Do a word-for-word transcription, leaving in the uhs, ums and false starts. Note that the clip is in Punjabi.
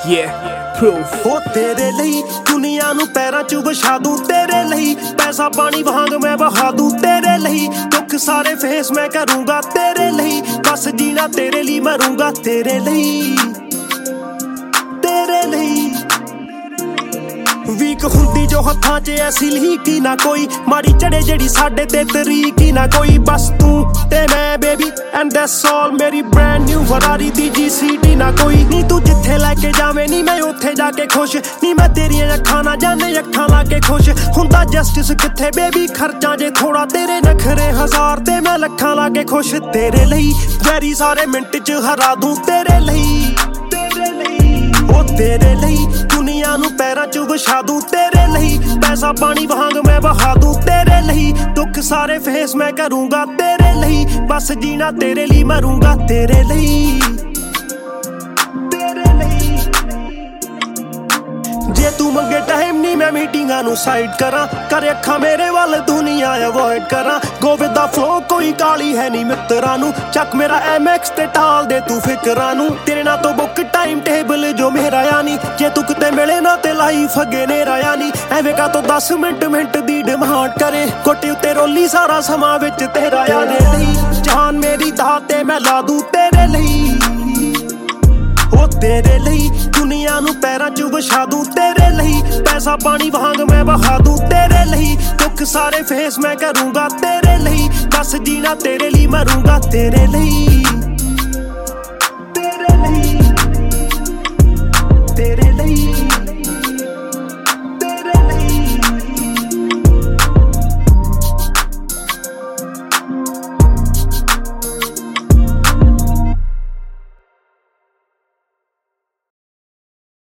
Yeah, proof. ਉਹ ਤੇਰੇ ਲਈ ਦੁਨੀਆ ਨੂੰ ਪੈਰਾਂ 'ਚ ਵਿਛਾ ਦੂੰ ਤੇਰੇ ਲਈ ਪੈਸਾ ਪਾਣੀ ਵਾਂਗ ਮੈਂ ਬਹਾ ਦੂੰ ਤੇਰੇ ਲਈ ਦੁੱਖ ਸਾਰੇ ਫੇਸ ਮੈਂ ਕਰੂੰਗਾ ਤੇਰੇ ਲਈ ਬਸ ਜੀਣਾ ਤੇਰੇ ਲਈ ਮਰੂੰਗਾ ਤੇਰੇ ਲਈ ਤੇਰੇ ਲਈ ਵੀਕ ਹੁੰਦੀ ਜੋ ਹੱਥਾਂ 'ਚ ਐਸੀ ਲੀਕ ਹੀ ਨਾ ਕੋਈ ਮਾੜੀ ਚੜੇ ਜਿਹੜੀ ਸਾਡੇ ਤੇ ਤਰੀਕ ਹੀ ਨਾ ਕੋਈ ਬਸ ਤੂੰ ਤੇ ਮੈਂ ਬੇਬੀ ਐਂਡ ਦੈਟਸ ਆਲ ਮੇਰੀ ਬ੍ਰੈਂਡ ਨਿਊ ਫਰਾਰੀ ਦੀ ਜੀ ਸੀ ਡੀ ਨਾ ਕੋਈ ਨੀ ਤੂੰ ਜਿੱਥੇ ਲੈ ਕੇ ਜਾਵੇਂ ਨੀ ਮੈਂ ਉੱਥੇ ਜਾ ਕੇ ਖੁਸ਼ ਨੀ ਮੈਂ ਤੇਰੀਆਂ ਅੱਖਾਂ ਨਾ ਜਾਣੇ ਅੱਖਾਂ ਲਾ ਕੇ ਖੁਸ਼ ਹੁੰਦਾ ਜਸਟਿਸ ਕਿੱਥੇ ਬੇਬੀ ਖਰਚਾਂ ਜੇ ਥੋੜਾ ਤੇਰੇ ਨਖਰੇ ਹਜ਼ਾਰ ਤੇ ਮੈਂ ਲੱਖਾਂ ਲਾ ਕੇ ਖੁਸ਼ ਤੇਰੇ ਲਈ ਵੈਰੀ ਸਾਰੇ ਮਿੰਟ 'ਚ ਹਰਾ ਦੂੰ ਤੇਰੇ ਲਈ ਤੇਰੇ ਲਈ ਉਹ ਤੇਰੇ ਲਈ ਦੁਨੀਆ ਨੂੰ ਪੈਰਾਂ 'ਚ ਵਿਛਾ ਦੂੰ ਤੇਰੇ ਲਈ ਪੈਸਾ ਪਾਣੀ ਵਾਂਗ ਮੈਂ ਬਹਾ ਦੂੰ ਤੇਰੇ ਲਈ ਦੁੱਖ ਸਾਰੇ ਫੇਸ ਮੈਂ ਕਰੂੰਗਾ ਤੇਰੇ ਲਈ ਬਸ ਜੀਣਾ ਤੇਰੇ ਲਈ ਮਰੂੰਗਾ ਤੇਰੇ ਲਈ ਤੇਰੇ ਲਈ ਜੇ ਤੂੰ ਮੰਗੇ ਟਾਈਮ ਨਹੀਂ ਮੈਂ ਮੀਟਿੰਗਾਂ ਨੂੰ ਸਾਈਡ ਕਰਾਂ ਕਰ ਅੱਖਾਂ ਮੇਰੇ ਵੱਲ ਦੁਨੀਆ ਅਵੋਇਡ ਕਰਾਂ ਗੋ ਵਿਦ ਦਾ ਫਲੋ ਕੋਈ ਕਾਲੀ ਹੈ ਨਹੀਂ ਮਿੱਤਰਾਂ ਨੂੰ ਚੱਕ ਮੇਰਾ ਐਮ ਐਕਸ ਤੇ ਟਾਲ ਦੇ ਤੂੰ ਫਿਕਰਾਂ ਨੂੰ ਤੇਰੇ ਨਾਲ ਤੋਂ ਬੁੱਕ ਟਾਈਮ ਟੇਬਲ ਜੋ ਮੇਰਾ ਯਾਨੀ ਜੇ ਤੂੰ ਕਿਤੇ ਮਿਲੇ ਨਾ ਤੇ ਲਾਈਫ ਅੱਗੇ ਨੇਰਾ ਯਾਨੀ ਐਵੇਂ ਕਾ ਤੋਂ ਦਸ ਮਿੰਟ ਮਿੰਟ ਦੀ ਡਿਮਾਂਡ ਕਰੇ ਕੋਟੇ ਉੱਤੇ ਰੋਲੀ ਸਾਰਾ ਸਮਾਂ ਵਿੱਚ ਤੇਰਾ ਯਾਰੇ ਲਈ ਜਾਨ ਮੇਰੀ ਦਾ ਤੇ ਮੈਂ ਲਾ ਦੂੰ ਤੇਰੇ ਲਈ ਉਹ ਤੇਰੇ ਲਈ ਦੁਨੀਆ ਨੂੰ ਪੈਰਾਂ 'ਚ ਵਿਛਾ ਦੂੰ ਤੇਰੇ ਲਈ ਪੈਸਾ ਪਾਣੀ ਵਾਂਗ ਮੈਂ ਬਹਾ ਦੂੰ ਤੇਰੇ ਲਈ ਦੁੱਖ ਸਾਰੇ ਫੇਸ ਮੈਂ ਕਰੂੰਗਾ ਤੇਰੇ ਲਈ ਬਸ ਜੀਣਾ ਤੇਰੇ ਲਈ ਮਰੂੰਗਾ ਤੇਰੇ ਲਈ